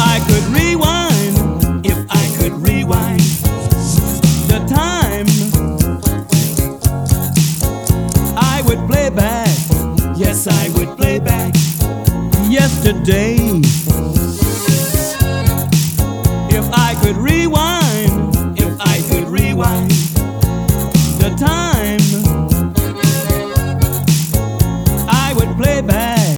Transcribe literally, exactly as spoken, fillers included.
I could rewind, if I could rewind the time, I would play back, yes I would play back yesterday.